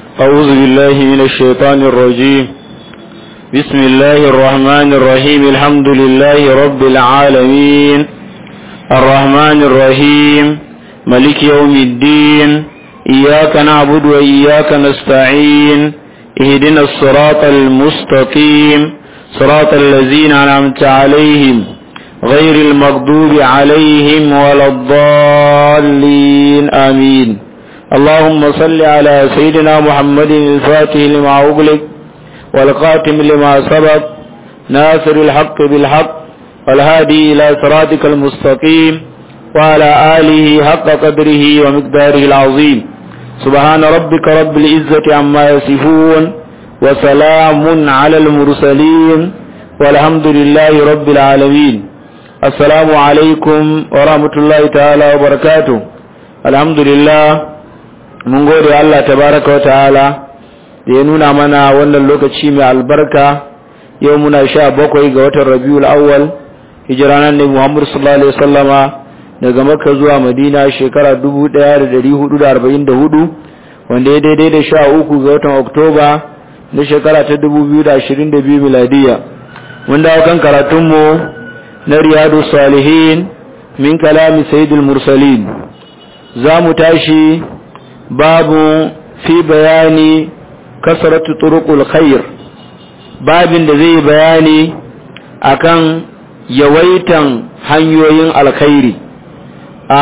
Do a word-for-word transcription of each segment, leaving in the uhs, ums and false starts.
أعوذ بالله من الشيطان الرجيم. بسم الله الرحمن الرحيم. الحمد لله رب العالمين الرحمن الرحيم ملك يوم الدين. إياك نعبد وإياك نستعين. اهدنا الصراط المستقيم صراط الذين أنعمت عليهم غير المغضوب عليهم ولا الضالين آمين. اللهم صل على سيدنا محمد الفاتح لما أغلق والخاتم لما سبق ناصر الحق بالحق والهادي إلى صراطك المستقيم وعلى آله حق قدره ومقداره العظيم. سبحان ربك رب العزة عما يصفون وسلام على المرسلين والحمد لله رب العالمين. السلام عليكم ورحمة الله تعالى وبركاته. الحمد لله mun gode Allah tabaraka wa ta'ala da ya nuna mana wannan lokaci mai albarka. Yau muna sha bakwai ga watan Rabiul Awwal, hijiranan ne Muhammad sallallahu alaihi wasallama daga Makka zuwa Madina shekara dubu ɗaya da ɗari hudu da arba'in da hudu, wanda ya daidai da sha uku ga watan Oktoba na shekara ta dubu biyu da ashirin da biyu miladiya. Mun dawo kan karatunmu na Riyadus Salihin min kalami Sayyidul Mursalin. Za mu tashi babu fi bayani kasratu turuqul khair, babin da zai bayani akan yawaitan hanyoyin alkhairi. a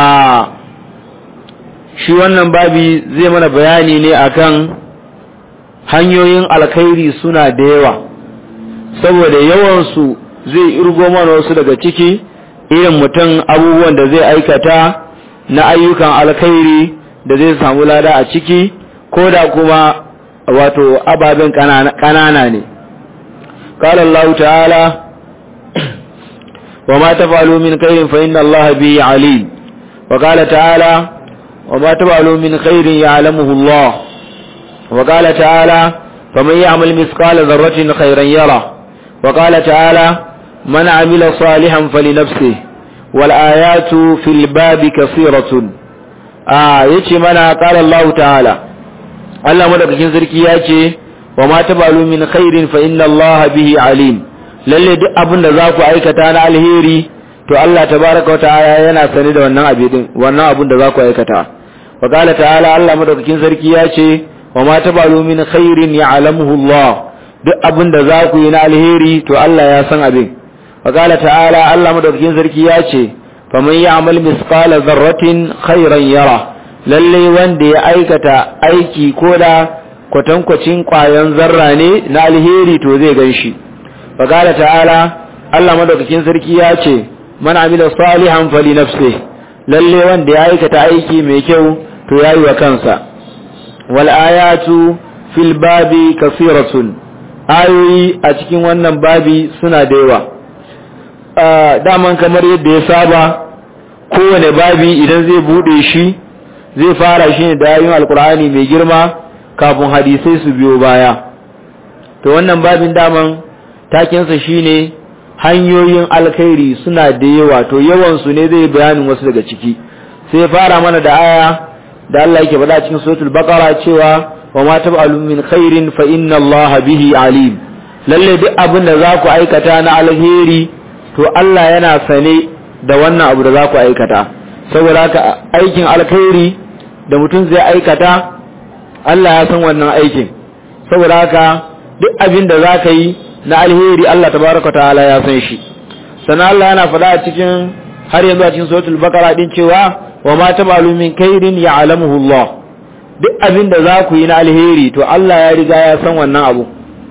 shi wannan babi zai mana bayani ne akan hanyoyin alkhairi suna da yawa, saboda yawan su zai irgo mana wasu daga ciki, irin mutum abubuwan da zai aikata na ayyukan alkhairi da zai samu lada a ciki, ko da kuma wato ababen kanana ne. Qala Allah ta'ala wa ma taf'alu min khairin fa inna Allah bihi alim. Wa qala ta'ala wa ma taf'alu min khairin ya'lamuhu Allah. Wa qala ta'ala faman ya'mal mithqala dharratin khairan yara. Wa qala ta'ala man 'amila salihan falinafsihi wal ayatu fil babi kathiratun. a yace mana qala Allah ta'ala, Allah madaukakin sarki yace wa ma tabalu min khairin fa inna Allah bihi alim. Lalle duk abin da zaku aikata na alheri to Allah tabaaraka wa ta'ala yana sani da wannan abin din wannan abin da zaku aikata. Wa qala ta'ala, Allah madaukakin sarki yace wa ma tabalu min khairin ya'lamuhu Allah. Duk abin da zaku yi na alheri to Allah ya san abin. Wa qala ta'ala, Allah madaukakin sarki yace faman ya'mal misqala dharratin khairan yara. Lalle wanda ya aikata aiki koda kwatankwacin kwayan zarra ne na alheri to zai ganshi. Faqala ta'ala, Allah madaukakin sarki ya ce man amila salihan fali nafsihi. Lalle wanda ya aikata aiki mai kyau to yayi wa kansa. Wal ayatu fil babi kaseeratun. Ayoyi a cikin wannan babi suna da yawa. daman kamar yadda ya saba, kowane babi idan zai bude shi zai fara shi ne da ayoyin alkur'ani mai girma kafin hadisai su biyo baya. To wannan babin daman takensa shine hanyoyin alkhairi suna da yawa, to yawan su ne zai bayanin wasu daga ciki. Sai fara mana da aya da Allah yake faɗa cikin suratul baqara cewa wa ma tab'alu min khairin fa inna Allaha bihi alim. Lalle duk abin da za ku aikata na alheri to Allah yana sane da wannan abu da za ku aikata. Saboda haka aikin alkhairi da mutum zai aikata Allah ya san wannan aikin. Saboda haka duk abin da za ka yi na alheri Allah tabaraka ta'ala ya san shi. Sannan Allah yana faɗa a cikin har yanzu a cikin suratul baqara din cewa wa ma tabalu min khairin ya'lamuhu Allah. Duk abin da za ku yi na alheri to Allah ya riga ya san wannan abu.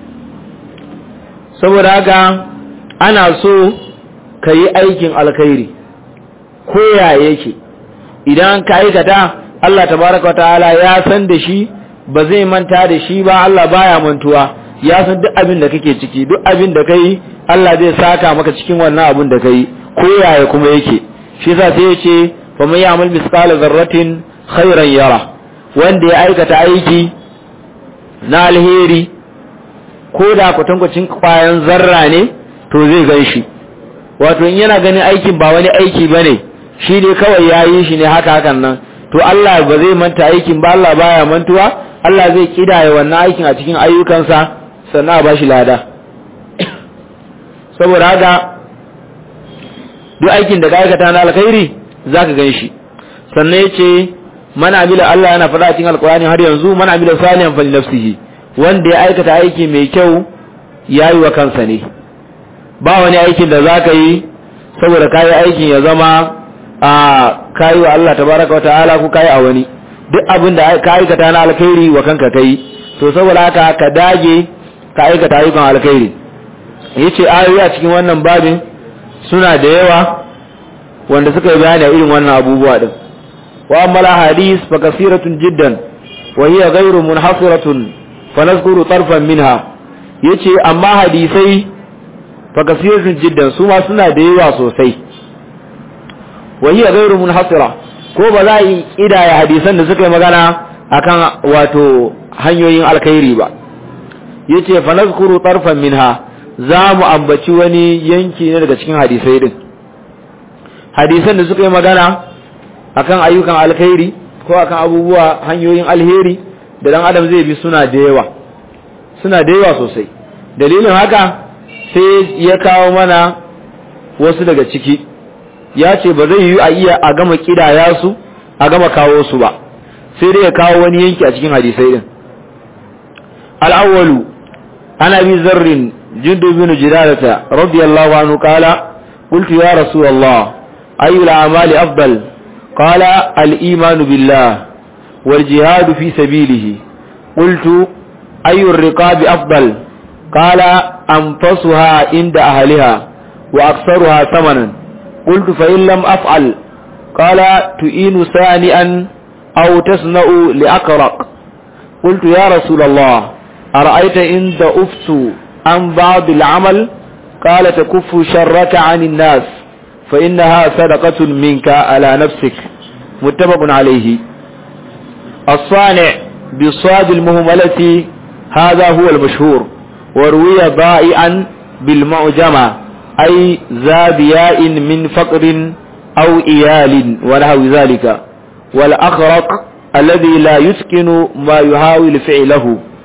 Saboda haka ana so ka yi aikin alkhairi ko ya yake, idan ka aikata Allah tabaraka ta'ala ya san da shi, ba zai manta da shi ba. Allah baya mantuwa, ya san duk abin da kake ciki, duk abin da kai Allah zai saka maka cikin wannan abin da kai ko yaya kuma yake. Shi yasa sai yace fa man ya'mal misqala dharratin khairan yara. Wanda ya aikata aiki na alheri ko da kwatankwacin kwayan zarra ne to zai gan shi. Wato in yana ganin aikin ba wani aiki bane, shi ne kawai yayi shi ne haka hakan nan, to Allah ba zai manta aikin ba, Allah baya mantuwa, Allah zai kidaya wannan aikin a cikin ayyukansa sannan a bashi lada saboda haka duk aikin da ka aikata na alkhairi zaka ganshi sannan yace man amila Allah yana faɗa cikin alqur'ani har yanzu man amila salihan fali nafsihi wanda ya aikata aiki mai kyau yayi wa kansa ne ba wani aikin da zaka yi saboda kai aikin ya zama a kai wa Allah tabaaraka wa ta'ala ko kai a wani duk abin da ka aikata na alkhairi wa kanka kai to saboda haka ka dage ka aikata ayyukan alkhairi yace ayoyi a cikin wannan babin suna da yawa wanda suka yi bayani irin wannan abubuwa din wa amma hadis fa kasiratun jiddan wa hiya ghayru munhasiratun fa nazkuru tarfan minha yace amma hadisai fa kasiratun jiddan su ma suna da yawa sosai wa hiya ghayru munhasira ko ba za yi kidaya hadisan da suka yi magana akan wato hanyoyin alkhairi ba yace fa nazkuru tarfan minha za mu ambaci wani yanki ne daga cikin hadisai din hadisan da suka yi magana akan ayyukan alkhairi ko akan abubuwa hanyoyin alheri da dan adam zai bi suna da yawa suna da yawa sosai dalilin haka sai ya kawo mana wasu daga ciki ya ce ba zai yi a iya a gama kidaya su a gama kawo su ba sai dai ya kawo wani yanki a cikin hadisai din al-awwalu ana bi zarrin jundub bin jidalata radiyallahu anhu qala qultu ya rasulullah ayu al-a'mali afdal qala al-iman billah wal jihad fi sabilihi qultu ayu ar-riqab afdal qala anfasuha inda ahliha wa aktharuha thamanan قلت فإن لم أفعل قال تؤين ثانئا أو تصنع لأقرق قلت يا رسول الله أرأيت إن ضعفت عن بعض العمل قال تكف شرك عن الناس فإنها صدقة منك على نفسك متفق عليه الصانع بالصاد المهملة هذا هو المشهور وروي ضائعا بالمعجمة أي زابياء من فقر أو إيال ونحو ذلك والأخرق الذي لا يسكن ما يحاول فعله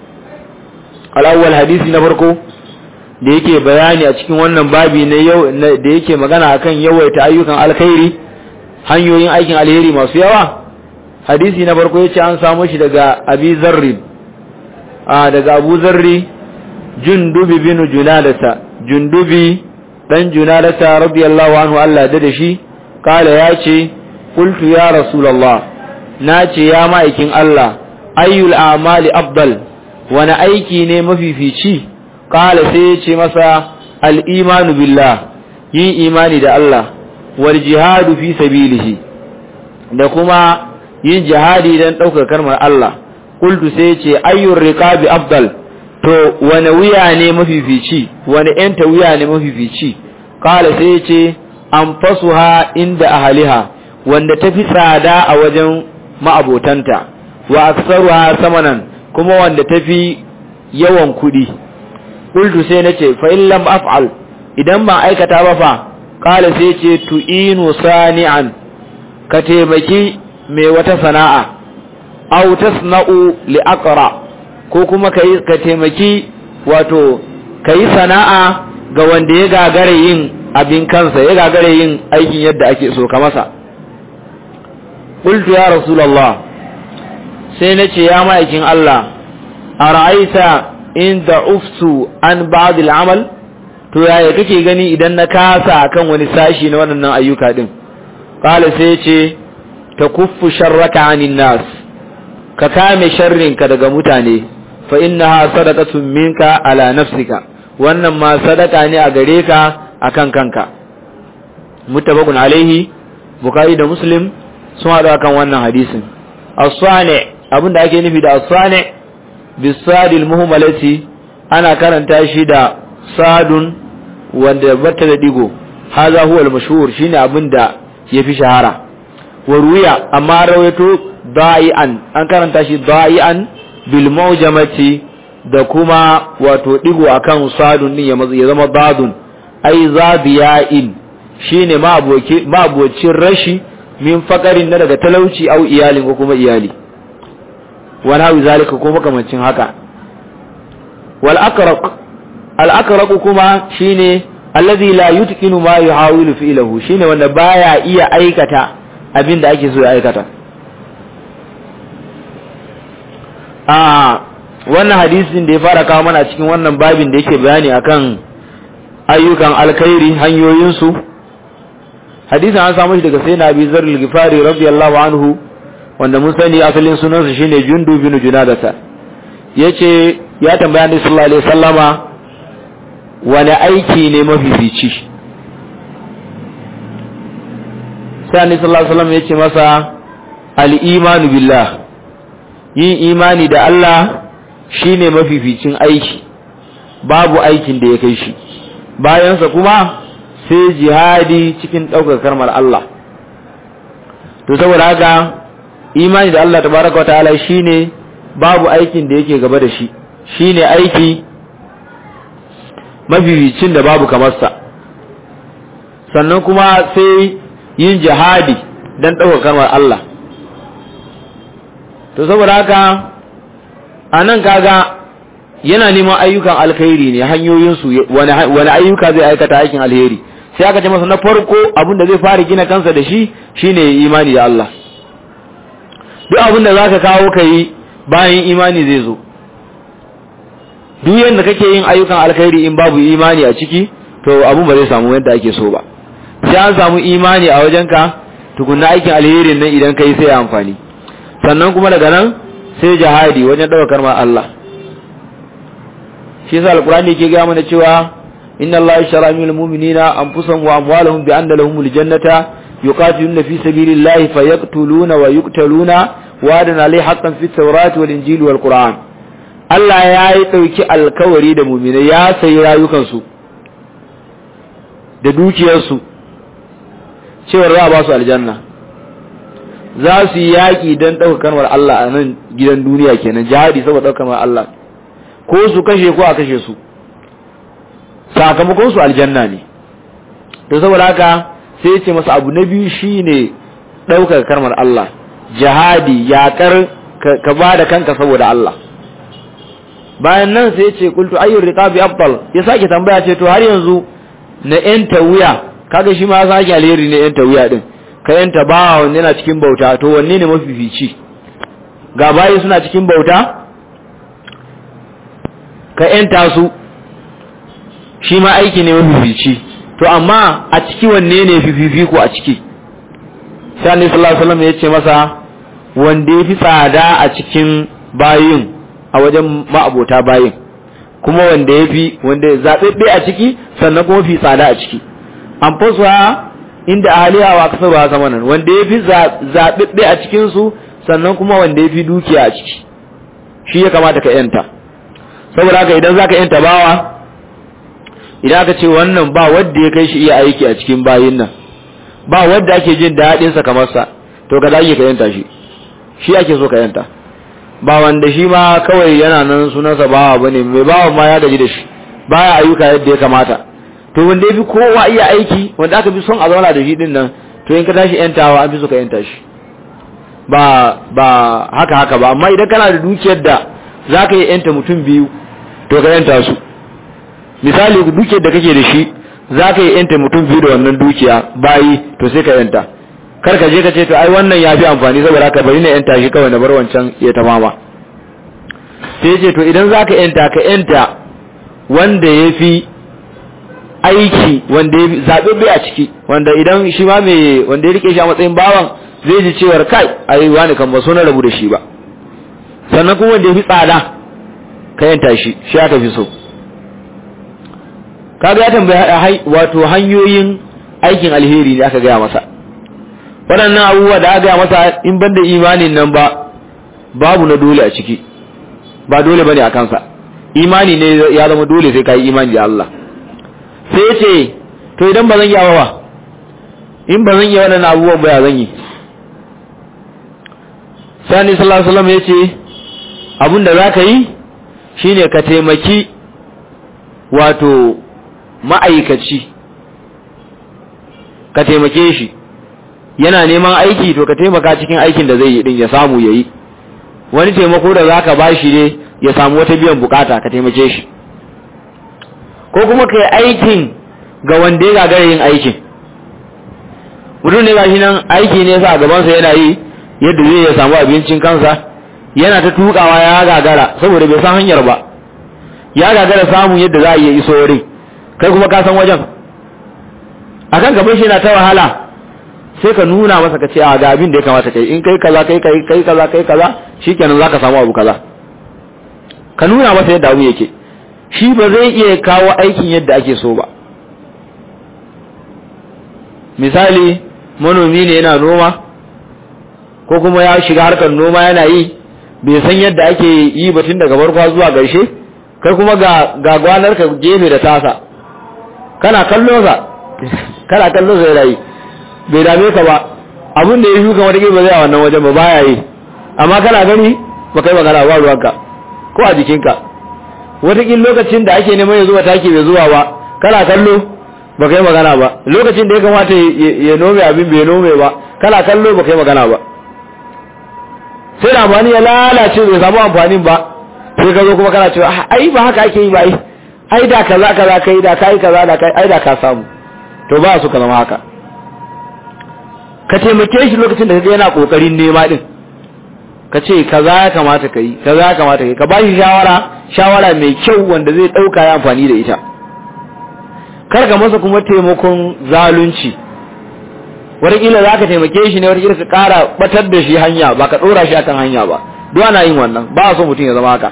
الأول حديث نفرقه da yake bayani a cikin wannan babi na yau da yake magana akan yawaita ayyukan alkhairi hanyoyin aikin alheri masu yawa hadisi na farko yace an samu shi daga Abi Zarri a daga Abu Zarri Jundubi bin Junadata Jundubi dan Junadata radiyallahu anhu Allah da shi kala yace qultu ya rasulullah nace ya ma'aikin Allah ayyul a'mali afdal wani aiki ne mafifici kala sai yace masa al-imanu billah yin imani da Allah wal jihadu fi sabilihi da kuma yin jihadi dan daukar kalmar Allah qultu sai yace ayyur riqabi afdal to wani wuya ne mafifici wani enta wuya ne mafifici kala sai yace anfasuha inda ahliha wanda tafi tsada a wajen ma'abotanta wa aksaruha samanan kuma wanda tafi yawan kudi qultu sai nace fa in lam af'al idan ba aikata ba fa kala sai yace tu'inu sani'an ka taimaki mai wata sana'a aw tasna'u li aqra ko kuma kai ka taimaki wato kai sana'a ga wanda ya gagare yin abin kansa ya gagare yin aikin yadda ake so ka masa qultu ya rasulullah sai nace ya ma'aikin Allah ara'aita in da'uftu an ba'd al'amal to yaya kake gani idan na kasa akan wani sashi na wannan ayyuka din qala sai yace takuffu sharraka 'anil nas ka kame sharrinka daga mutane fa innaha sadaqatun minka ala nafsika wannan ma sadaka ne a gare ka akan kanka muttafaqun alaihi bukhari da muslim sun hada kan wannan hadisin as-sani abinda ake nufi da as-sani bisadil muhmalati ana karanta shi da sadun wanda bata da digo haza huwa al-mashhur shine abinda yafi shahara wa ruya amma rawaito da'ian an karanta shi da'ian bil mawjamati da kuma wato digo akan sadun din ya zama badun ai zabiya'in shine ma aboki ma abocin rashi min fakarin na daga talauci au iyalin ko kuma iyali wa nahu zalika ko makamancin haka. wal aqraq al aqraq kuma shine allazi la yutqinu ma yuhawilu fi'luhu, shine wanda baya iya aikata abin da ake so ya aikata. a wannan hadisin da ya fara kawo mana cikin wannan babin da yake bayani akan ayyukan alkhairi hanyoyin su, hadisin an samu shi daga sayyidina Abi Dharr al-Ghifari radiyallahu anhu, wanda mun sani asalin sunansa shine Jundu bin Junadata. Yace ya tambaya Annabi sallallahu alaihi wasallama wani aiki ne mafifici. Sai Annabi sallallahu alaihi wasallam yace masa al-imanu billah, yin imani da Allah shine mafificin aiki, babu aikin da ya kai shi. Bayan sa kuma sai jihadi cikin daukar kalmar Allah. To saboda haka imani da Allah tabaraka wa ta'ala shine babu aikin da yake gaba da shi, shine aiki mafificin da babu kamar sa. Sannan kuma sai yin jihadi dan daukar kalmar Allah. To saboda haka anan kaga yana neman ayyukan alkhairi ne, hanyoyin su wani wani ayyuka zai aikata aikin alheri. Sai aka ce masa na farko abin da zai fara gina kansa da shi shine imani da Allah. Duk abin da zaka kawo kai bayan imani zai zo. Duk yanda kake yin ayyukan alkhairi in babu imani a ciki, to abun ba zai samu yadda ake so ba. Sai an samu imani a wajenka tukunna aikin alherin nan idan kai sai amfani. Sannan kuma daga nan sai jihadi wajen daukar ma Allah. Shi yasa alqur'ani yake ga mana cewa inna allaha yashra minal mu'minina anfusahum wa amwalahum bi anna lahumul jannata yuqatiluna fi sabilillahi fayaqtuluna wa yuqtaluna wa'adan alayhi haqqan fit tawrati wal injili wal qur'an. Allah ya yi dauki alkawari da mu'minai, ya sayi rayukan su da dukiyar su cewa za a ba su aljanna. Za su yi yaki dan daukar kalmar Allah a nan gidan duniya kenan, jihadi saboda daukar kalmar Allah, ko su kashe ko a kashe su, sakamakon su aljanna ne. To saboda haka sai ce masa abu na biyu shine daukar kalmar Allah, jihadi, yakar ka bada kanka saboda Allah. Bayan nan sai ce qultu ayyur riqabi afdal, ya sake tambaya ce to har yanzu na yanta wuya, kaga shi ma sake alheri ne yanta wuya din, ka yanta bawa wanda yana cikin bauta, to wanne ne mafifici? Ga bayi suna cikin bauta ka yanta su, shi ma aiki ne mafifici, to amma a ciki wanne ne fififi ko a ciki? Sai Annabi sallallahu alaihi wasallam ya ce masa wanda yafi tsada a cikin bayin a wajen ma'abota bayin, kuma wanda yafi wanda zabebbe a ciki, sannan kuma fi tsada a ciki. An fasuwa inda ahliya wa kasaru zamanan, wanda yafi zabebbe a cikin su, sannan kuma wanda yafi dukiya a ciki, shi ya kamata ka yanta. Saboda haka idan zaka yanta bawa, idan aka ce wannan ba wanda ya kai shi iya aiki a cikin bayin nan, ba wanda ake jin daɗin sa kamar sa, to ka dage ka yanta shi, shi ake so ka yanta. Ba wanda shi ma kawai yana nan sunansa bawa bane, mai bawa ma ya gaji da shi, baya ayyuka yadda ya kamata. To wanda yafi kowa iya aiki, wanda aka fi son a zauna da shi din nan, to in ka tashi yantawa an fi so ka yanta shi. Ba ba haka haka ba, amma idan kana da dukiyar da zaka yi yanta mutum biyu, to ka yanta su. Misali dukiyar da kake da shi zaka yi yanta mutum biyu da wannan dukiya bayi, to sai ka yanta. Kar ka je ka ce to ai wannan yafi amfani saboda haka bari na yanta shi kawai na bar wancan ya tamama. Sai ce to idan zaka yanta ka yanta wanda yafi aiki, wanda yafi zabebbe a ciki, wanda idan shi ma me wanda ya rike shi a matsayin bawan zai ji cewa kai ai wani kan ba so na rabu da shi ba. Sannan kuma wanda yafi tsada ka yanta shi, shi aka fi so. Kaga ya tambaya wato hanyoyin aikin alheri ne aka gaya masa. Waɗannan abubuwa da aka gaya masa in banda imanin nan ba, babu na dole a ciki, ba dole bane a kansa. Imani ne ya zama dole sai ka yi imani da Allah. Sai ya ce to idan ba zan yi ba, in ba zan yi waɗannan abubuwan ba ya zan yi? Sani sallallahu alaihi wasallam ya ce abin da za ka yi shine ka taimaki wato ma'aikaci, ka taimake shi, yana neman aiki to ka taimaka cikin aikin da zai yi din ya samu yayi. wani taimako da zaka bashi ne ya samu wata biyan bukata ka taimake shi, ko kuma kai aikin ga wanda ya gagara yin aikin. Mutum ne gashi nan aiki ne sa a gabansa yana yi yadda zai ya samu abincin kansa, yana ta tukawa ya gagara saboda bai san hanyar ba, ya gagara samun yadda za a iya iso wurin, kai kuma ka san wajen, akan gaban shi yana ta wahala, sai ka nuna masa ka ce a ga abin da ya kamata kai, in kai kaza kai kai kai kaza kai kaza shikenan zaka samu abu kaza. Ka nuna masa yadda abu yake, shi ba zai iya kawo aikin yadda ake so ba. Misali manomi ne yana noma, ko kuma ya shiga harkar noma yana yi, bai san yadda ake yi batun daga farko zuwa ƙarshe, kai kuma ga ga gwanar ka gefe da tasa, kana kallo sa kana kallo sa yana yi, bai dame ka ba, abin da ya shuka wata ba zai a wannan wajen ba baya yi, amma kana gani ba kai magana ba ruwanka ko a jikinka. Wataƙin lokacin da ake neman ya zuwa taki bai zuwa ba, kana kallo ba kai magana ba, lokacin da ya kamata ya nome abin bai nome ba, kana kallo ba kai magana ba. Sai da amfani ya lalace bai samu amfanin ba, sai ka zo kuma kana cewa ai ba haka ake yi ba, ai ai da kaza kaza kai da kai kaza da kai ai da ka samu. To ba su ka zama haka. Ka taimake shi lokacin da kaga yana kokarin nema din, ka ce kaza ya kamata kai kaza ya kamata kai, ka ba shi shawara shawara mai kyau wanda zai dauka ya amfani da ita. Kar ka masa kuma taimakon zalunci, wataƙila za ka taimake shi ne wataƙila ka ƙara batar da shi hanya, ba ka ɗora shi akan hanya ba, duk ana yin wannan, ba a so mutum ya zama haka.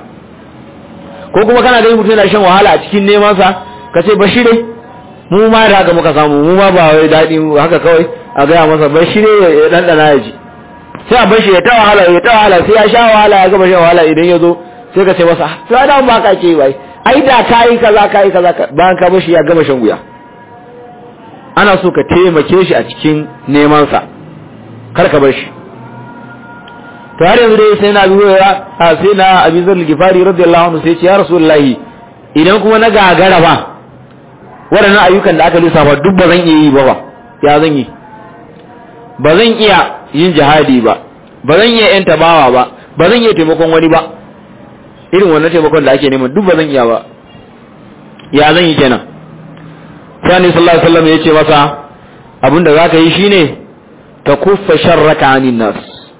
Ko kuma kana ganin mutum yana shan wahala a cikin nemansa, ka ce bashi dai mu ma da haka muka samu, mu ma ba wai daɗi haka kawai a gaya masa bashi dai ya ɗanɗana ya ji, sai a bashi ya ta wahala ya ta wahala sai ya sha wahala ya gaba shan wahala, idan ya zo sai ka ce masa to ai da ba ka ke bai, ai da kai kaza kai kaza, bayan ka bashi ya gama shan wuya. Ana so ka taimake shi a cikin neman sa, kar ka bar shi. To har yanzu dai sai na biyo ya sai na Abi Zar al-Ghifari radiyallahu anhu sai ce ya Rasulullahi, idan kuma na gagara ba waɗannan ayyukan da aka lissafa duk ba zan iya yi ba ba, ya zan yi? Ba zan iya yin jihadi ba, ba zan iya yan tabawa ba, ba zan iya taimakon wani ba, irin wannan taimakon da ake neman duk ba zan iya ba, ya zan yi kenan? Sai Annabi sallallahu alaihi wasallam ya ce masa abinda zaka yi shine ka kuffa sharraka anin nas.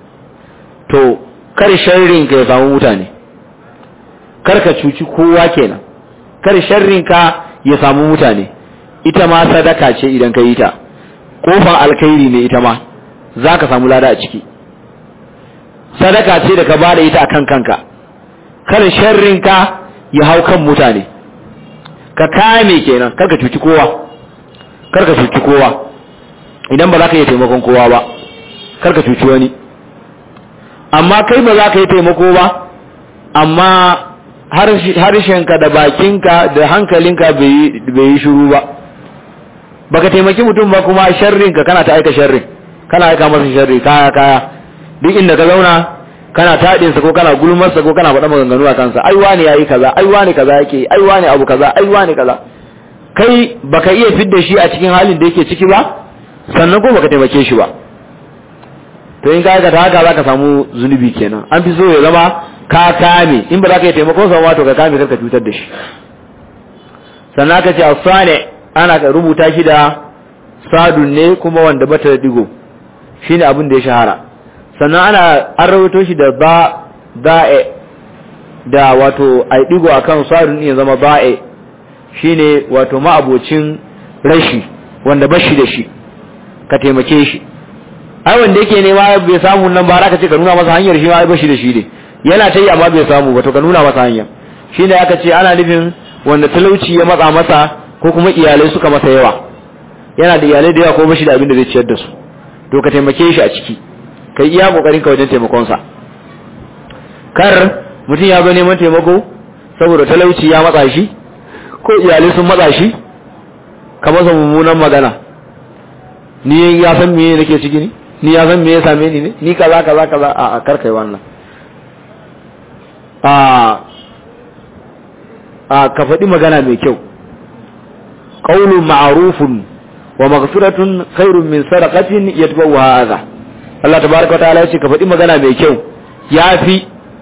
To kar sharrin ka ya samu mutane, kar ka cuci kowa kenan, kar sharrin ka ya samu mutane. Ita ma sadaka ce idan ka yi ta, kofar alkhairi ne ita ma, zaka samu lada a ciki. Sadaka ce da ka bada ita akan kanka, kar sharrin ka ya hau kan mutane, ka kame kenan, kar ka cuci kowa, kar ka cuci kowa. Idan ba za ka yi taimakon kowa ba, kar ka cuci wani. Amma kai ba za ka yi taimako ba, amma harshenka da bakinka da hankalinka bai yi shiru ba, baka taimaki mutum ba kuma sharrinka kana ta aika sharrin, kana aika masa sharri kaya kaya, duk inda ka zauna kana taɗinsa ko kana gulmarsa ko kana faɗa maganganu a kansa, ai wani yayi kaza, ai wani kaza yake, ai wani abu kaza, ai wani kaza. Kai baka iya fidda shi a cikin halin da yake ciki ba, sannan ko baka taimake shi ba. To in ka aikata haka zaka samu zunubi kenan. An fi so ya zama ka kame, in ba za ka yi taimako sa ma to ka kame kar ka cutar da shi. Sannan ka ce as-sani ana rubuta shi da sadun ne kuma wanda bata da digo, shine abin da ya shahara. Sannan ana an rawaito shi da ba ba'e da wato ai digo akan sadun ya zama ba'e, shine wato ma'abocin rashi wanda bashi da shi, ka taimake shi. Ai wanda yake nema bai samu nan ba za ka ce ka nuna masa hanyar, shi ma ai bashi da shi ne, yana ta yi amma bai samu ba, to ka nuna masa hanya. Shine aka ce ana nufin wanda talauci ya matsa masa ko kuma iyalai suka masa yawa, yana da iyalai da yawa ko bashi da abin da zai ciyar da su, to ka taimake shi a ciki, kai iya kokarin ka wajen taimakon sa. Kar mutum ya zo neman taimako saboda talauci ya matsa shi ko iyalai sun matsa shi, ka masa mummunan magana, ni ya san me nake ciki ne, ni ya san me ya same ni ne, ni kaza kaza kaza, a a kar kai wannan. a a ka faɗi magana mai kyau, qawlun ma'rufun wa maghfiratun khairun min sadaqatin yatbawha adha. Allah tabaaraka wa ta'ala yace ka faɗi magana mai kyau yafi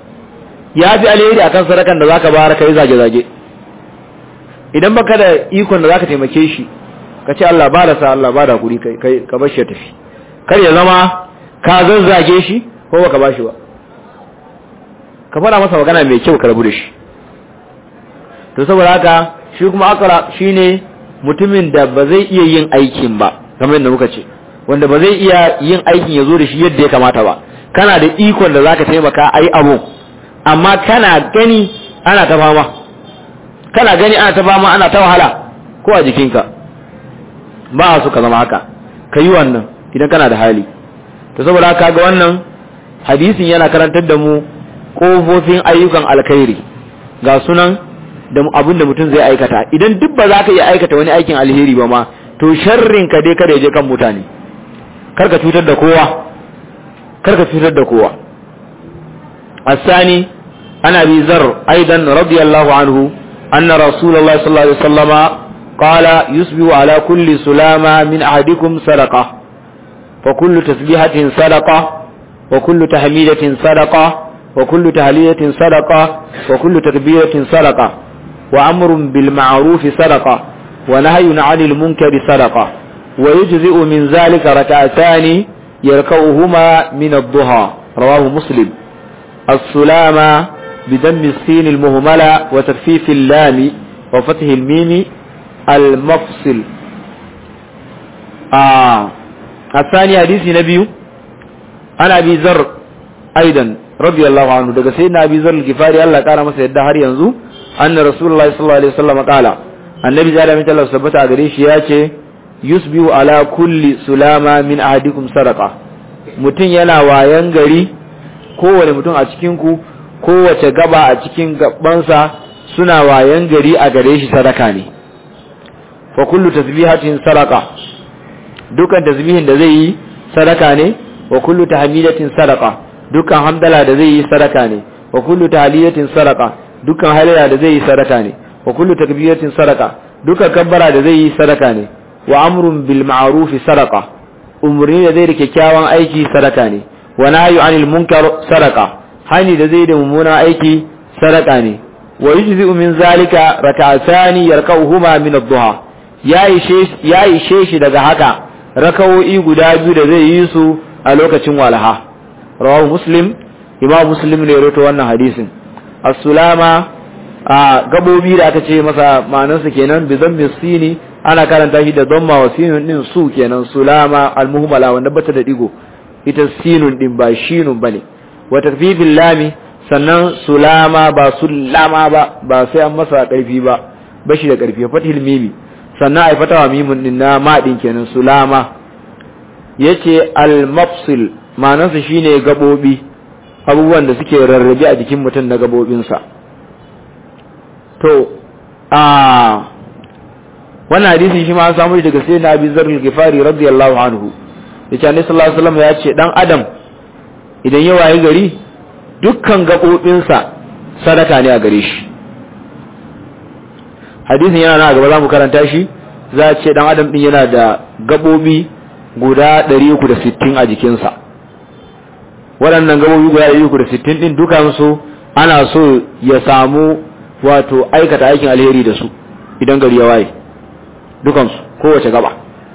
ya fi alheri akan sadakan da zaka bayar kai zage zage. Idan baka da ikon da zaka taimake shi ka ce Allah ba da sa Allah ba da hakuri kai kai ka bar shi tafi, kar ya zama ka zazzage shi ko baka bashi ba, ka fara masa magana mai kyau ka rabu da shi. To saboda haka shi kuma akara shine mutumin da ba zai iya yin aikin ba, kamar yadda muka ce, wanda ba zai iya yin aikin ya zo da shi yadda ya kamata ba. Kana da ikon da zaka taimaka ayi abu, amma kana gani ana ta fama, kana gani ana ta fama ana ta wahala ko a jikinka, ba a so ka zama haka, ka yi wannan idan kana da hali. To saboda haka ga wannan hadisin yana karantar da mu kofofin ayyukan alkhairi ga sunan da abin da mutum zai aikata. Idan duk ba za ka iya aikata wani aikin alheri ba ma, to sharrin ka dai kada ya je kan mutane, kar ka cutar da kowa, kar ka cutar da kowa. الثاني عن أبي ذر أيضا رضي الله عنه أن رسول الله صلى الله عليه وسلم قال يصبح على كل سلامة من أحدكم صدقة، فكل تسبيحة صدقة، وكل تحميدة صدقة، وكل تهلية صدقة، وكل تكبيرة صدقة، وأمر بالمعروف صدقة، ونهي عن المنكر صدقة، ويجزئ من ذلك ركعتان يركعهما من الضحى. رواه مسلم. السلامة بدم السين المهملة وتخفيف اللام وفتح الميم المفصل. آه. الثاني حديث نبي أنا أبي ذر أيضا رضي الله عنه daga sayyidina Abi Zar al-Ghifari Allah kara masa yadda har yanzu anna Rasulullahi sallallahu alaihi wasallam kala annabi da Allah ta tabbata gare shi yace yusbihu ala kulli sulama min ahadikum sadaqa, mutun yana wayan gari, kowane mutum a cikin ku kowace gaba a cikin gabansa suna wayan gari a gare shi sadaka ne. fa kullu tasbihatin sadaqa, dukan tasbihin da zai yi sadaka ne. wa kullu tahmidatin sadaqa, dukan hamdala da zai yi sadaka ne. wa kullu tahliyatin sadaqa, dukan halala da zai yi sadaka ne. wa kullu takbiratin sadaqa, dukan kabbara da zai yi sadaka ne. wa amrun bil ma'ruf sadaqa, umri da zai da kyakkyawan aiki sadaka ne. wa nahyu anil munkar sadaqa, hani da zai da mummunan aiki sadaka ne. wa yujzi'u min zalika rak'atani yarka'uhuma min ad-duha, yayi yayi sheshi daga haka raka'o'i guda biyu da zai yi su a lokacin walaha. rawahu muslim, imam muslim ne ya rawaito wannan hadisin. as-sulama a gabobi da aka ce masa ma'anarsa kenan bi zammi sini, ana karanta shi da dhamma wa sinun din su kenan sulama al-muhmala wanda bata da digo, ita sinun din ba shinun bane. wa takfifil lami, sannan sulama ba sulama ba, ba sai an masa karfi ba, bashi da karfi. fathil mimi, sannan ai fatawa mimun din na ma din kenan sulama. yace al-mafsil ma'anarsa shine gabobi, abubuwan da suke rarrabe a jikin mutum na gabobinsa. to a wannan hadisi shi ma an samu daga sayyidina Abi Dharr al-Ghifari radiyallahu anhu, yace Annabi sallallahu alaihi wasallam ya ce dan adam idan ya waye gari dukkan gabobinsa sadaka ne a gare shi. hadisin yana na gaba zamu karanta shi. za a ce dan adam din yana da gabobi guda ɗari uku da sittin a jikinsa. waɗannan gabobi guda ɗari uku da sittin din dukansu ana so ya samu wato aikata aikin alheri da su idan gari ya waye, dukansu kowace gaba.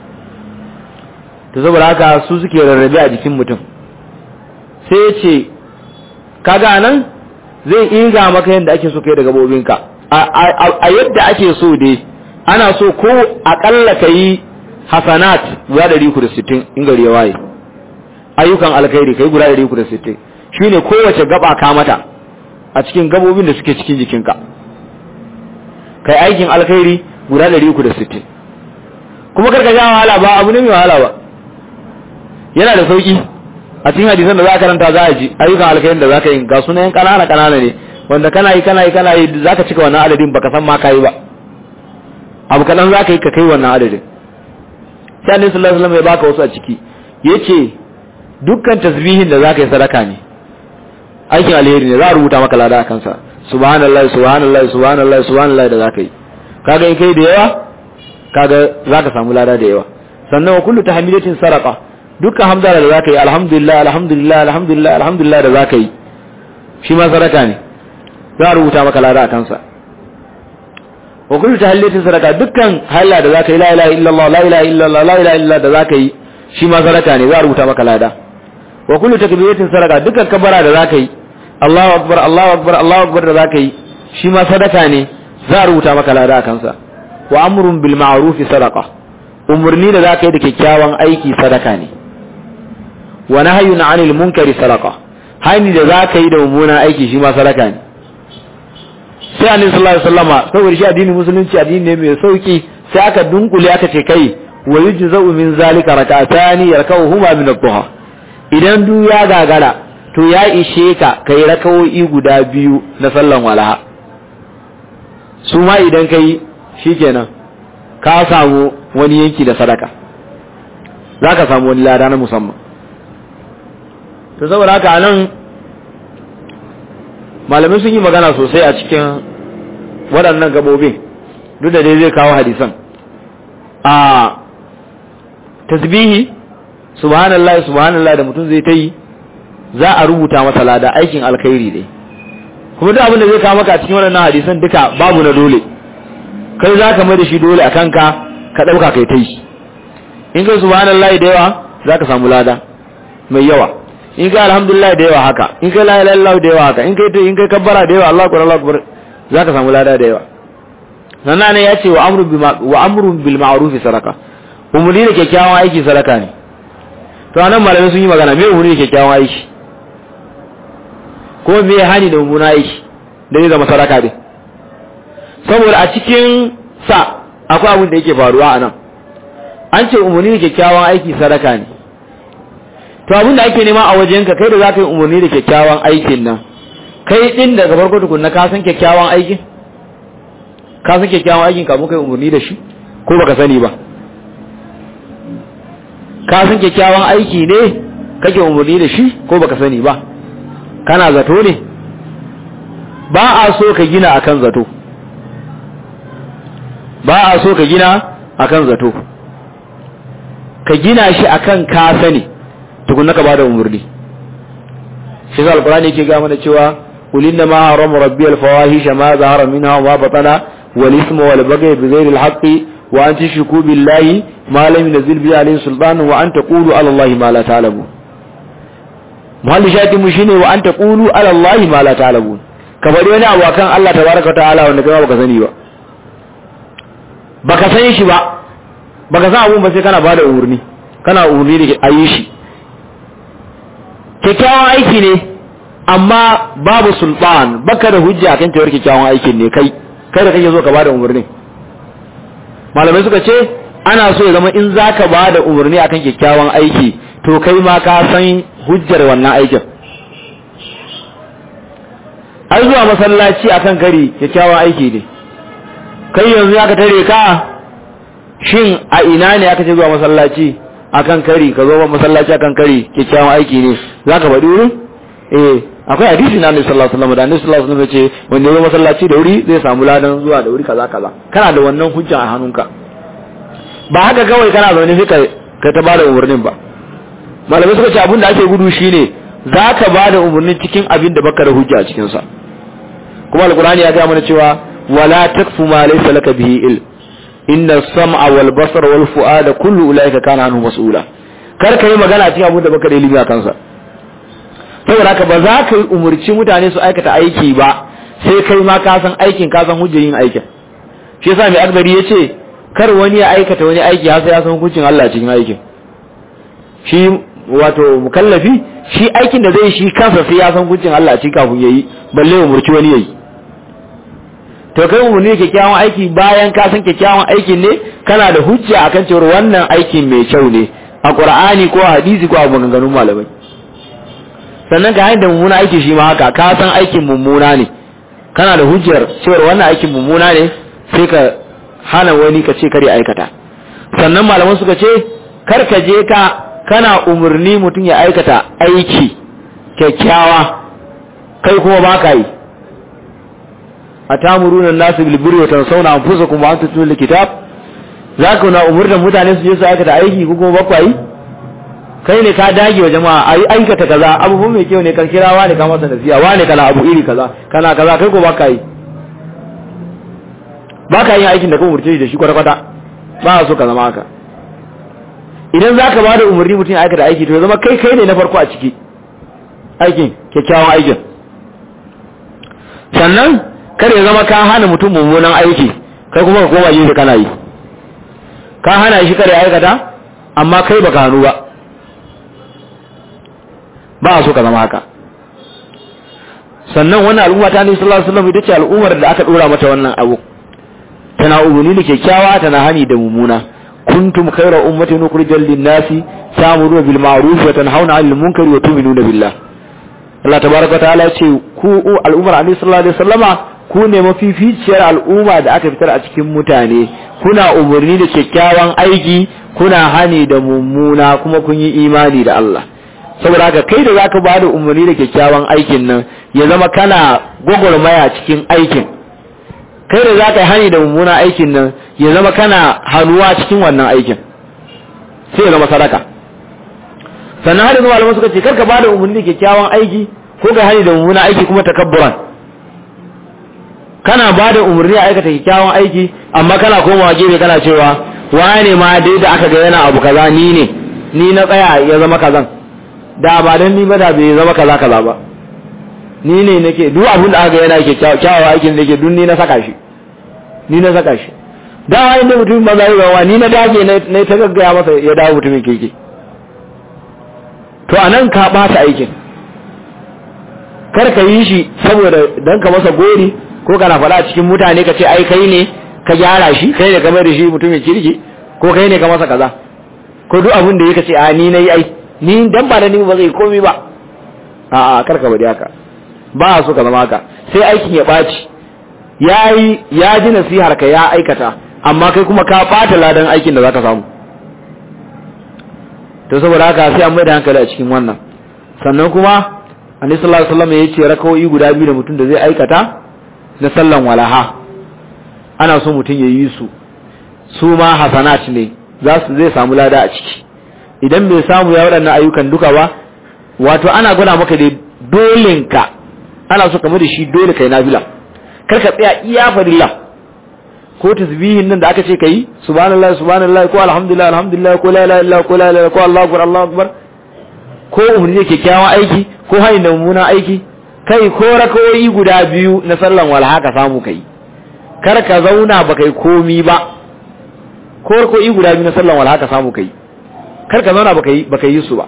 to saboda haka su suke rarrabe a jikin mutum. sai ya ce kaga nan zai inga maka yadda ake so kai da gabobinka a yadda ake so dai. ana so ko akalla ka yi hasanat guda ɗari uku da sittin in gari ya waye, ayyukan alkhairi kai guda ɗari uku da sittin, shine kowace gaba ka mata a cikin gabobin da suke cikin jikinka, kai aikin alkhairi guda ɗari uku da sittin. kuma karka ja wahala ba abu ne mai wahala ba, yana da sauki. a cikin hadisan da za ka karanta za a ji ayyukan alkhairin da za ka yi ga sunayen kanana kanana ne, wanda kana yi kana yi kana yi za ka cika wannan adadin baka san ma ka yi ba, abu kaɗan za ka yi ka kai wannan adadin. sai Annabi sallallahu alaihi wasallam ya baka wasu a ciki, yace dukkan tasbihin da za ka yi sadaka ne, aikin alheri ne, za a rubuta maka lada a kansa. subhanallahi subhanallahi subhanallahi subhanallahi da za ka yi, kaga in kai da yawa kaga za ka samu lada da yawa. sannan wa kullu tahmidatin sadaqa, dukkan hamdala da za ka yi alhamdulillah alhamdulillah alhamdulillah alhamdulillah da za ka yi shi ma sadaka ne. za a rubuta maka lada a kansa. wa kullu tahillatin sadaka, dukkan halla da zaka yi la ilaha illallah la ilaha illallah la ilaha illallah da zaka yi shi ma sadaka ne, za a rubuta maka lada. wa kullu takbiratin sadaka, dukkan kabara da zaka yi Allahu akbar Allahu akbar Allahu akbar da zaka yi shi ma sadaka ne, za a rubuta maka lada a kansa. wa amrun bil ma'ruf sadaqa, umurni da zaka yi da kyakkyawan aiki sadaka ne. wa nahyun 'anil munkari sadaqa, hani da zaka yi da mummunan aiki shi ma sadaka ne. sai annabi sallallahu alaihi wasallama saboda shi addinin musulunci addini ne mai sauki, sai aka dunkule aka ce kai wa yujza'u min zalika rak'atani yarka'uhuma min ad-duha, idan du ya gagara to ya ishe ka kai rakawoyi guda biyu na sallan walaha, su ma idan kai shikenan ka samu wani yanki da sadaka, zaka samu wani lada na musamman. to saboda haka anan malamai sun yi magana sosai a cikin waɗannan gabobin, duk da dai zai kawo hadisan. a tasbihi subhanallah subhanallah da mutum zai ta yi, za a rubuta masa lada aikin alkhairi dai. kuma duk abin da zai kawo maka a cikin waɗannan hadisan duka babu na dole, kai za ka mai da shi dole a kanka ka ɗauka kai ta yi. in kai subhanallah da yawa za ka samu lada mai yawa, in kai alhamdulillah da yawa haka, in kai la ilaha illallah da yawa haka, in kai in kai kabbara da yawa Allahu akbar Allahu akbar zaka samu lada da yawa. sannan ne yace wa amru bil wa amru bil ma'ruf sadaka, umuri da kyakkyawan aiki sadaka ne. to anan malamai sun yi magana me umuri da kyakkyawan aiki ko me hani da mummunan aiki da zai zama sadaka din, saboda a cikin sa akwai abin da yake faruwa anan. an ce umuri da kyakkyawan aiki sadaka ne, to abin da ake nema a wajenka kai da za ka yi umarni da kyakkyawan aikin nan, kai din daga farko tukunna ka san kyakkyawan aikin ka san kyakkyawan aikin kamun kai umarni da shi ko baka sani ba? ka san kyakkyawan aiki ne kake umarni da shi ko baka sani ba? kana zato ne? ba a so ka gina akan zato, ba a so ka gina akan zato, ka gina shi akan ka sani tukunna ka bada umurni. shi zal alqur'ani yake ga mana cewa qul inna ma harama rabbi al-fawahisha ma zahara minha wa batana wal ithma wal baghy bi ghayri al-haqqi wa an tushriku billahi ma lam yunzil bihi alayhi sultan wa an taqulu ala allahi ma la ta'lamun. muhalli shati mu shine wa an taqulu ala allahi ma la ta'lamun, ka bari wani abu kan Allah tabaraka wa ta'ala wanda kai baka sani ba, baka san shi ba, baka san abun ba sai kana bada umurni, kana umurni da ayi shi. kyakkyawan aiki ne amma babu sultan, baka da hujja kan cewar kyakkyawan aikin ne kai kai da kake zo ka bada umarni. malamai suka ce ana so ya zama in zaka bada umarni akan kyakkyawan aiki to kai ma ka san hujjar wannan aikin. ai zuwa masallaci akan kari kyakkyawan aiki ne, kai yanzu aka tare ka shin a ina ne aka ce zuwa masallaci akan kari ka zo masallaci akan kari kyakkyawan aiki ne, zaka faɗi wurin? eh akwai hadisi na Annabi sallallahu alaihi wasallam da Annabi sallallahu alaihi wasallam ya ce wanda ya zo masallaci da wuri zai samu ladan zuwa da wuri kaza kaza. kana da wannan hujja a hannunka, ba haka kawai kana zaune sai ka ka ta bada umurnin ba. malamai suka ce abin da ake gudu shine zaka bada umurnin cikin abin da baka da hujja a cikin sa. kuma alqur'ani ya ga mana cewa wala takfu ma laysa laka bihi ilm inna as-sam'a wal basara wal fu'ada kullu ulaika kana anhu mas'ula. kar ka yi magana cikin abin da baka da ilimi a kansa, saboda haka ba za ka yi umurci mutane su aikata aiki ba sai kai ma ka san aikin, ka san hujjar yin aikin. shi yasa mai akbari yace kar wani ya aikata wani aiki har sai ya san hukuncin Allah cikin aikin. shi wato mukallafi shi aikin da zai shi kansa sai ya san hukuncin Allah cikin kafin yayi, balle umurci wani yayi. to kai umurni ne kyakkyawan aiki bayan ka san kyakkyawan aikin ne, kana da hujja akan cewa wannan aikin mai kyau ne a Qur'ani ko hadisi ko a maganganun malamai. sannan ga yanda mummuna aiki shi ma haka, ka san aikin mummuna ne, kana da hujjar cewa wannan aikin mummuna ne sai ka hana wani ka ce kare aikata. sannan malaman suka ce kar ka je ka kana umurni mutum ya aikata aiki kyakkyawa kai kuma ba ka yi. atamuruna an-nasu bil birri wa tansawna anfusakum wa antum tutlul kitab, zaka na umurtan mutane su je su aikata aiki ko kuma ba ku yi? kai ne ka dage wa jama'a ayi aikata kaza abubuwan mai kyau ne kan kirawa ne ka masa nasiha wane kana abu iri kaza kana kaza kai ko baka yi baka yin aikin da ka umurce da shi kwata kwata ba so ka zama haka idan zaka ba da umarni mutum ya aikata aiki to ya zama kai kai ne na farko a ciki aikin kyakkyawan aikin sannan kar ya zama ka hana mutum mummunan aiki kai kuma ka koma yin da kana yi ka hana shi kare aikata amma kai baka hannu ba ba so ka zama haka sannan wannan al'umma ta Annabi sallallahu alaihi wasallam ita ce al'ummar da aka dora mata wannan abu tana ubuni da kyakkyawa tana hani da mummuna kuntum khayra ummatin ukhrijat lin-nasi ta'muruna bil ma'ruf wa tanhauna 'anil munkari wa tu'minuna billah Allah tabaaraka ta'ala ce ku al'ummar Annabi sallallahu alaihi wasallama ku ne mafificiyar al'umma da aka fitar a cikin mutane kuna umurni da kyakkyawan aiki kuna hani da mummuna kuma kun yi imani da Allah saboda haka kai da zaka bada umurni da kyakkyawan aikin nan ya zama kana gogormaya cikin aikin kai da zaka yi hani da mummuna aikin nan ya zama kana hanuwa cikin wannan aikin sai ya zama sadaka sannan har yanzu malamai suka ce karka bada umurni da kyakkyawan aiki ko ga hani da mummuna aiki kuma takabburan kana bada umurni a aikata kyakkyawan aiki amma kana komawa gefe kana cewa wane ma dai da aka ga yana abu kaza ni ne ni na tsaya ya zama kazan da ba dan ni ba da bai zama kaza kaza ba ni ne nake duk abin da aka ga yana kyakkyawan aikin da yake duk ni na saka shi ni na saka shi da wani da mutum ba zai rawa ni na dage na ta gaggaya masa ya dawo mutumin keke to anan ka bata aikin kar ka yi shi saboda dan ka masa gori ko kana fada a cikin mutane ka ce ai kai ne ka gyara shi kai ne ka mai da shi mutumin kirki ko kai ne ka masa kaza ko duk abin da yake ce a ni nayi ai ni dan ba da ni ba zai komai ba a a kar ka bari haka ba so ka zama haka sai aikin ya baci yayi ya ji nasihar ka ya aikata amma kai kuma ka bata ladan aikin da zaka samu to saboda haka sai an mai da hankali a cikin wannan sannan kuma Annabi sallallahu alaihi wasallam yace rakawoyi guda biyu da mutum da zai aikata na sallan walaha ana so mutum ya yi su su ma hasanat ne za su zai samu lada a ciki idan bai samu ya waɗannan ayyukan duka ba wato ana gwada maka da dolenka ana so kamar da shi dole kai nafila kar ka tsaya iya farilla ko tasbihin nan da aka ce kai subhanallahi subhanallahi ko alhamdulillah alhamdulillah ko la ilaha illallah ko la ilaha ko Allahu akbar Allahu akbar ko umri ne kyakkyawan aiki ko hayin da mummunan aiki kai ko rakawoyi guda biyu na sallan walha ka samu kai kar ka zauna ba kai komi ba ko rakawoyi guda biyu na sallan walha ka samu kai kar ka zauna ba kai ba kai yi su ba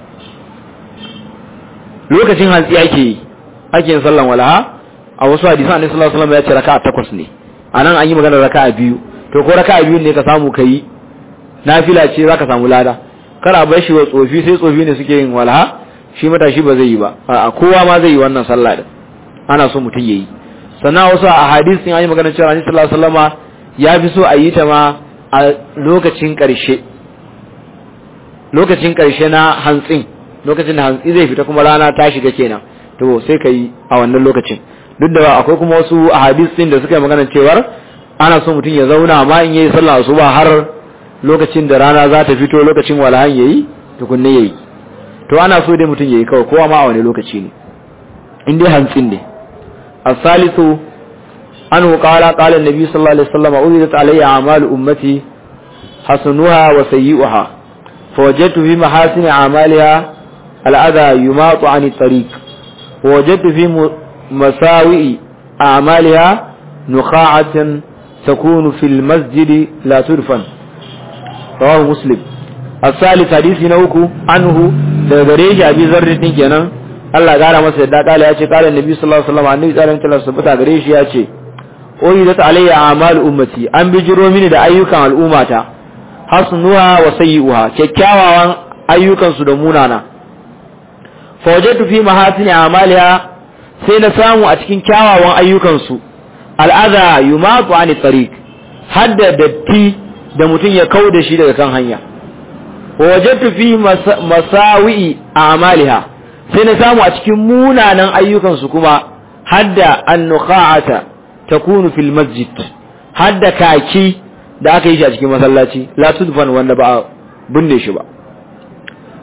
lokacin hantsi ake yi ake yin sallan walha a wasu hadisan Annabi sallallahu alaihi wasallam ya ce raka'a takwas ne anan an yi magana raka'a biyu to ko raka'a biyu ne ka samu kai nafila ce zaka samu lada kar bar shi wa tsofi sai tsofi ne suke yin walha shi matashi ba zai yi ba a kowa ma zai yi wannan sallah din ana so mutum yayi sannan wasu a hadisin an yi magana cewa Annabi sallallahu alaihi wasallama ya fi so a yi ta ma a lokacin karshe lokacin karshe na hantsin lokacin da hantsi zai fita kuma rana ta shiga kenan to sai kai a wannan lokacin duk da akwai kuma wasu hadisin da suka yi magana cewa ana so mutum ya zauna ma in yayi sallah asuba har lokacin da rana za ta fito lokacin walhan yayi tukunne yayi to ana so dai mutum yayi kawai kowa ma a wani lokaci ne in dai hantsin ne as-salisu anhu qala qala an-nabi sallallahu alaihi wasallam uridat alayya a'malu ummati hasanuha wa sayyi'uha fawajadtu fi mahasini a'maliha al-adha yumatu 'ani at-tariq wajadtu fi masawi'i a'maliha nukha'atan takunu fil masjid la turfan rawahu muslim as-salis hadisi na uku anhu daga gare shi abi zarri din kenan Allah gara masa yadda kala yace kala annabi sallallahu alaihi wasallam annabi sallallahu alaihi wasallam sabata gare shi yace uridat alayya a'mal ummati an bijiro mini da ayyukan al'ummata hasnuha wa sayyi'uha kyakkyawan ayyukan su da munana fawajatu fi mahasini a'maliha sai na samu a cikin kyawawan ayyukan su al'adha yumatu 'ani tariq hadda datti da mutum ya kauda shi daga kan hanya wajadtu fi masawi'i a'maliha sai na samu a cikin munanan ayyukan su kuma hadda an-nukha'ata takunu fil masjid hadda kaki da aka yi shi a cikin masallaci la tudfan wanda ba binne shi ba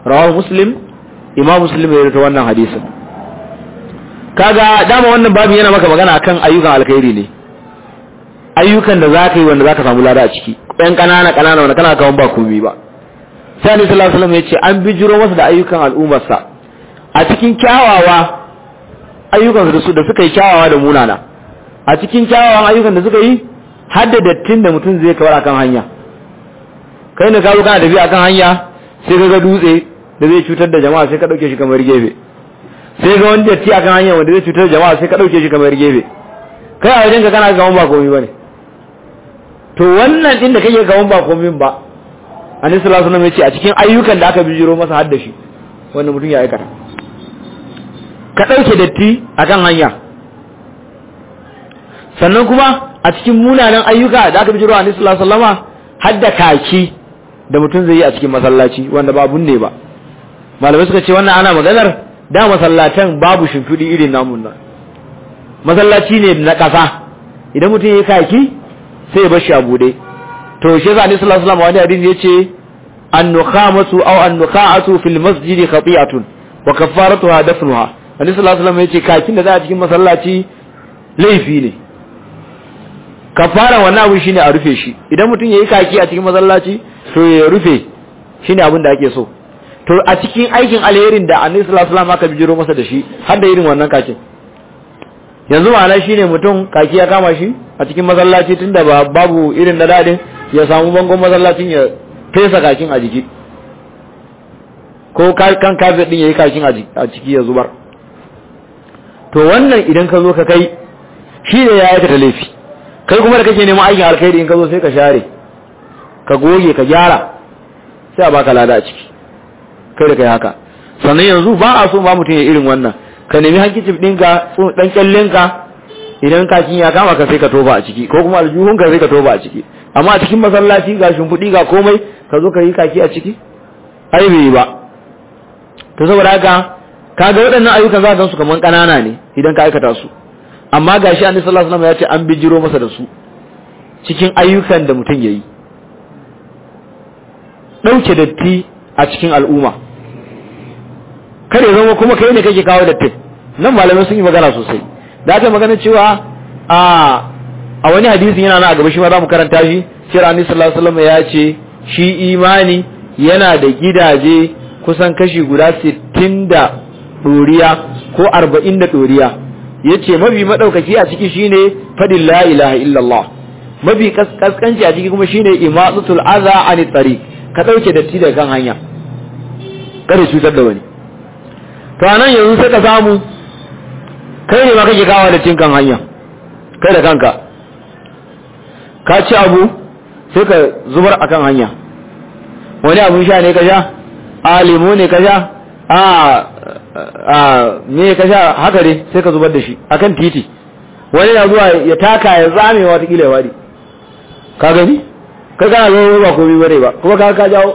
rawahu muslim imam muslim ya rawaito wannan hadisin. Kaga dama wannan babu yana maka magana akan ayyukan alkhairi ne, ayyukan da zaka yi wanda zaka samu lada a ciki, ɗan kanana kanana wanda kana kawon ba komai ba. Sai Annabi sallallahu alaihi wasallam ya ce an bijiro masa da ayyukan al'ummarsa a cikin kyawawa ayyukan da su da suka yi kyawawa da munana, a cikin kyawawan ayyukan da suka yi har da dattin da mutum zai kawar akan hanya. Kai ne ka zo kana tafi akan hanya sai ka ga dutse da zai cutar da jama'a sai ka dauke shi kamar gefe, sai ga wani datti akan hanya wanda zai cutar da jama'a sai ka dauke shi kamar gefe. Kai a wajen ka kana ga ba komai bane. To wannan din da kake ga ba komai ba, Annabi sallallahu alaihi wasallam ya ce a cikin ayyukan da aka bijiro masa har da shi wanda mutum ya aikata, ka dauke datti akan hanya. Sannan kuma a cikin munanan ayyuka da aka bijiro Annabi sallallahu alaihi wasallama har da kaki da mutum zai yi a cikin masallaci wanda ba bunne ba. Malamai suka ce wannan ana maganar da masallatan babu shimfidi irin namun nan, masallaci ne na ƙasa, idan mutum ya yi kaki sai ya bar shi a bude. To shi yasa Annabi sallallahu alaihi wasallam wani hadisi yace an-nukhamatu aw an-nukha'atu fil masjid khati'atun wa kaffaratuha dafnuha. Annabi sallallahu alaihi wasallam yace kakin da za a cikin masallaci laifi ne, kafara wannan abu shine a rufe shi. Idan mutum yayi kaki a cikin masallaci to ya rufe, shine abin da ake so. To a cikin aikin alherin da Annabi sallallahu alaihi wasallam aka bijiro masa da shi har da irin wannan kakin. Yanzu ma'ana shine mutum kaki ya kama shi a cikin masallaci tunda ba babu irin na dadin ya samu bangon masallacin ya fesa kakin a jiki, ko kan kafet din yayi kakin a ciki ya zubar. To wannan idan ka zo ka kai shi ne ya aikata laifi. Kai kuma da kake neman aikin alkhairi in ka zo sai ka share, ka goge, ka gyara, sai a baka lada a ciki kai da kai haka. Sannan yanzu ba a so ba mutum ya irin wannan, ka nemi hankicin ɗinka ɗan kyallinka, idan kakin ya kama ka sai ka toba a ciki, ko kuma aljuhunka sai ka toba a ciki. Amma a cikin masallaci ga shimfiɗi ga komai ka zo ka yi kaki a ciki, ai bai yi ba. To saboda haka kaga waɗannan ayyukan za ka su kaman ƙanana ne idan ka aikata su, amma gashi Annabi sallallahu alaihi wasallam ya ce an bijiro masa da su cikin ayyukan da mutum yayi. Dauke datti a cikin al'umma, kare zama kuma kai ne kake kawo datti. Nan malamai sun yi magana sosai, da aka magana cewa a a wani hadisi yana na a gaba shi ma za mu karanta shi, cewa Annabi sallallahu alaihi wasallam ya ce shi imani yana da gidaje kusan kashi guda sittin da doriya ko arba'in da doriya. Yace mafi madaukaki a ciki shine fadin la ilaha illallah, mafi kaskanci a ciki kuma shine imatatul adha anit tariq, ka dauke datti daga kan hanya kare cutar da wani. To anan yanzu sai ka samu kai ne ma kake kawo da cin kan hanya, kai da kanka ka ci abu sai ka zubar akan hanya. Wani abun sha ne ka sha, a lemo ne ka sha, a a me ka sha, haka ne sai ka zubar da shi akan titi. Wani na zuwa ya taka ya zame wata kila ya wadi, ka gani ka ga ba komai bare ba, kuma ka ka jawo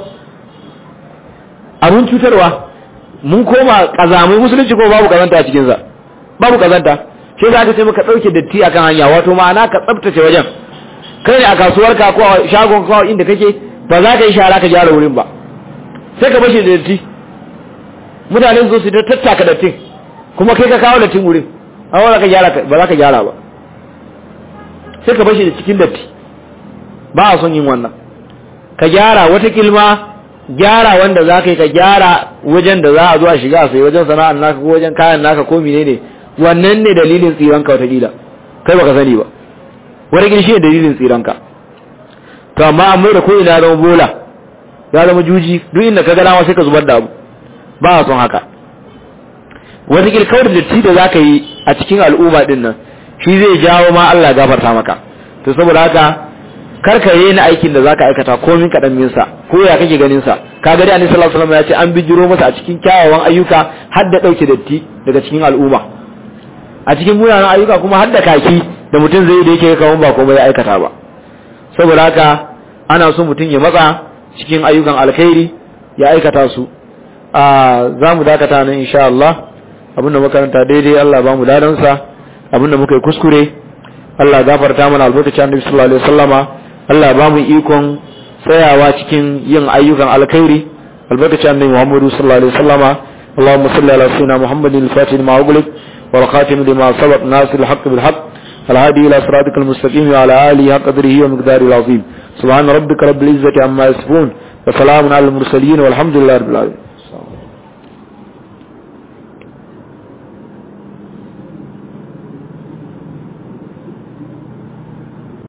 abun cutarwa. Mun koma kazamai, musulunci ko babu kazanta a cikin sa, babu kazanta. Sai za ka ce maka dauke datti akan hanya, wato ma'ana ka tsaftace wajen. Kai ne a kasuwarka ko a shagon ko inda kake, ba za ka yi shara ka gyara wurin ba, sai ka bashi da datti, mutane su su tattaka dattin, kuma kai ka kawo dattin wurin, amma ba za ka gyara ba za ka gyara ba, sai ka bashi da cikin datti. Ba a son yin wannan. Ka gyara, wata kilma gyara wanda za ka yi, ka gyara wajen da za a zo a shiga a sai, wajen sana'ar naka ko wajen kayan naka ko menene, wannan ne dalilin tsiranka wata kila kai baka sani ba, wani gini shi ne dalilin tsiranka. To amma an mai da ko ina zama bola, ya zama juji, duk inda ka gana sai ka zubar da abu. Ba a son haka. Wata kila kawar da ci da za ka yi a cikin al'umma din nan shi zai jawo ma Allah gafarta maka. To saboda haka karka yi na aikin da zaka aikata komin kadan min sa, ko ya kake ganin sa. Kaga dai Annabi sallallahu alaihi wasallam ya ce an bijiro masa a cikin kyawawan ayyuka har da dauke datti daga cikin al'umma. A cikin munanan ayyuka kuma har da kaki da mutum zai da yake kawo ba komai ya aikata ba. Saboda haka ana so mutum ya matsa cikin ayyukan alkhairi ya aikata su. A zamu dakata nan insha Allah. Abinda makaranta daidai Allah ba mu ladan sa, abinda muka yi kuskure Allah gafarta mana albarkacin Annabi sallallahu alaihi wasallama. Allah ba mu ikon tsayawa cikin yin ayyukan alkhairi, albarkacin annabi Muhammad sallallahu alaihi wasallama Allahumma salli ala sayyidina Muhammadin al-fatih lima ughliq wal khatim lima sabaq nasir al-haqq bil haqq al-hadi ila siratikal mustaqim wa ala alihi haqqa qadrihi wa miqdarihi al-azim subhana rabbika rabbil izzati amma yasifun wa salamun ala al-mursalin walhamdulillahi rabbil alamin.